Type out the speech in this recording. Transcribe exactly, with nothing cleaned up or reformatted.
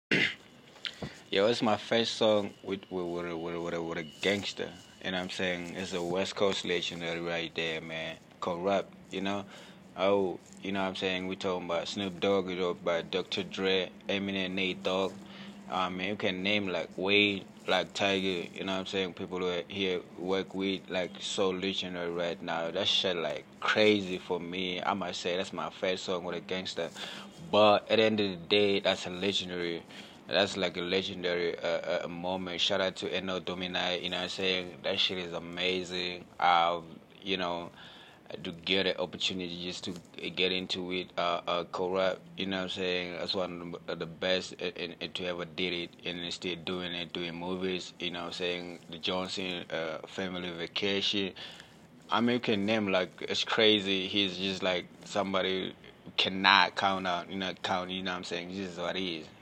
Yo, it's my first song with with with a, with a, with a, with a gangster. You know what I'm saying? It's a West Coast legendary right there, man. Corrupt, you know? Oh, you know what I'm saying? We talking about Snoop Dogg, we talking about Doctor Dre, Eminem, Nate Dogg. Um, man, you can name like Wade, like Tiger, you know what I'm saying? People who are here work with like so legendary right now. That shit like crazy for me. I might say that's my first song with a gangster. But at the end of the day, that's a legendary. That's like a legendary uh, uh, moment. Shout out to Eno Domini. You know what I'm saying? That shit is amazing. Um, you know, to get an opportunity just to get into it, uh, uh, corrupt. You know what I'm saying? That's one of the best and, and to ever did it, and is still doing it, doing movies. You know what I'm saying? The Johnson uh, Family Vacation. I mean, you can name like it's crazy. He's just like somebody cannot count out. You know, count. You know what I'm saying? This is what he is.